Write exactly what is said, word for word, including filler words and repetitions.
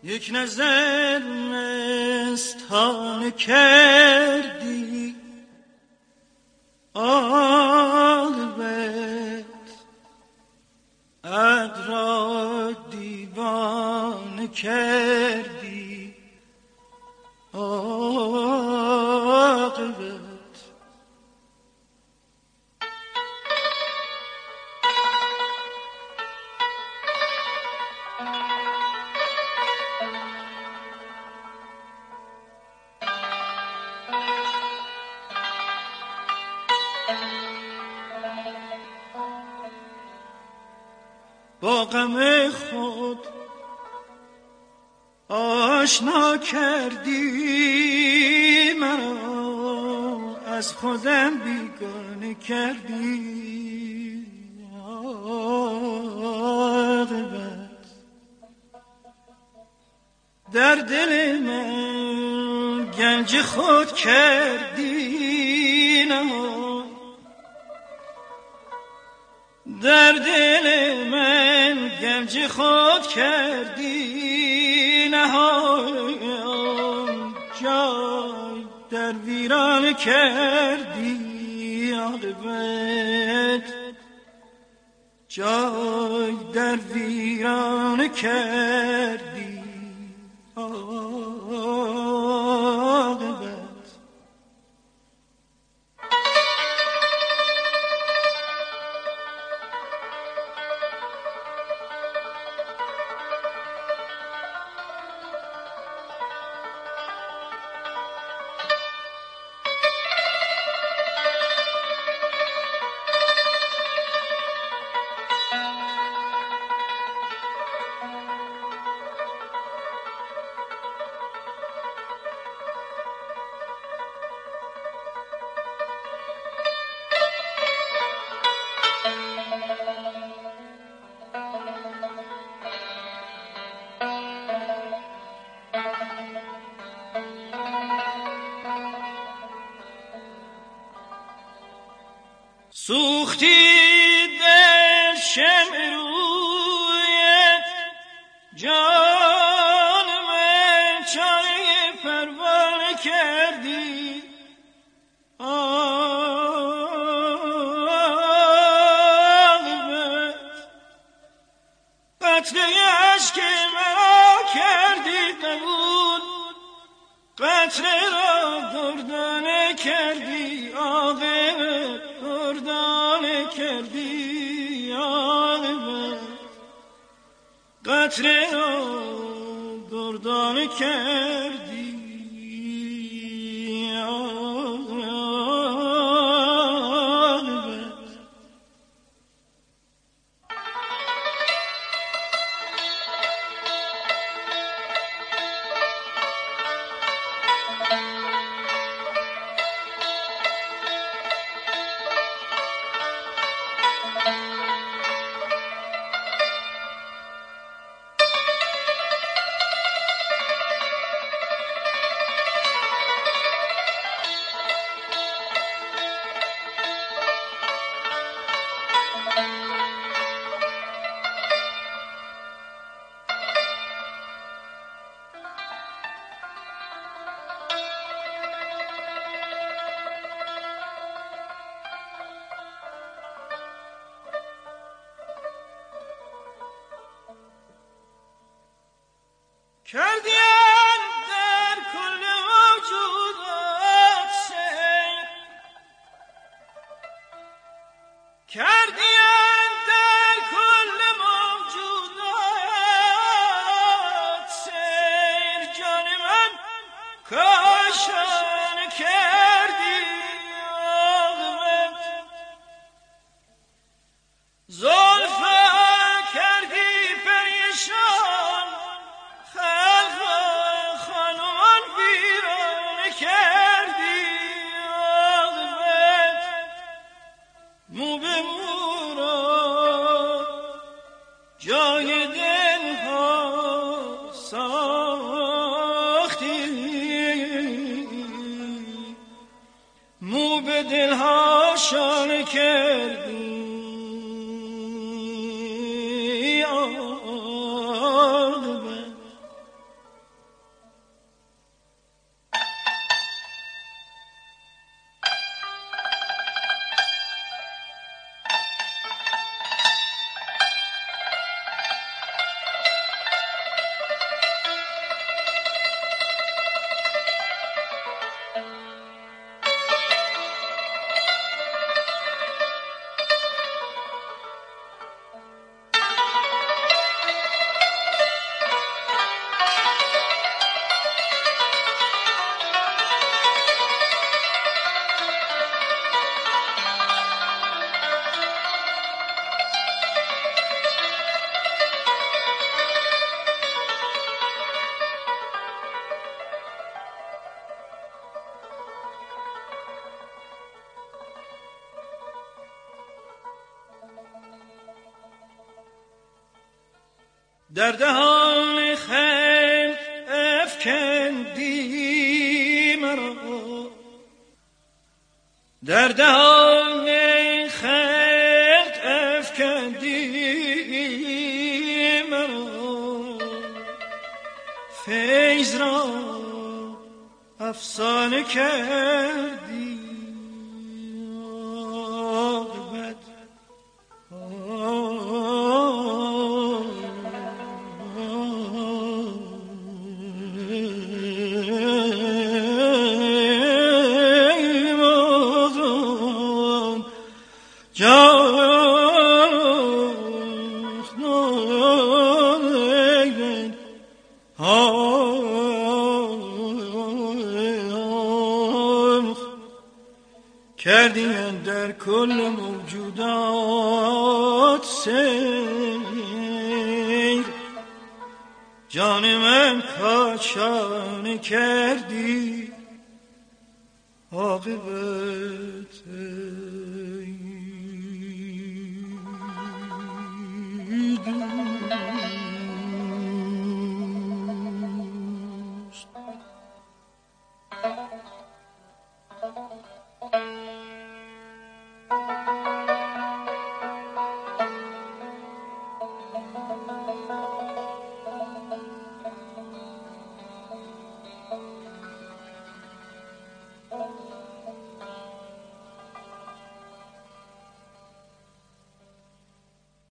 یک نظر مستانه کردی عاقبت عقل را دیوانه کردی عاقبت. با غم خود آشنا کردی مرا، از خودم بیگانه کردی عاقبت. در دل من گنج خود کردی نهان، در دل من گنج خود کردی نهان، جای در ویران کردی عاقبت، جای در ویران کردی عاقبت. سوختی در شمع رویت جان من، چاره پروانه کردی عاقبت. قطره اشک مرا کردی قبول، قطره را دردانه کردی عاقبت، دردانه کردی عاقبت. قطره را دردانه کردی عاقبت. کردیم در کل موجودات سیر، کردیم در کل موجودات سیر، جان من کاشان کردی عاقبت. زلفا کردی پریشان، خلق خانمان ویرانه کردی عاقبت. مو به مو را جای دل ها ساختی، مو به دل ها شانه کردی عاقبت. در دهان خلق افکندی مرا، در دهان خلق افکندی مرا، فیض را افسانه کردی، عاقبت کردیم در کل موجودات سیر، جان من کاشانه کردی، عاقبت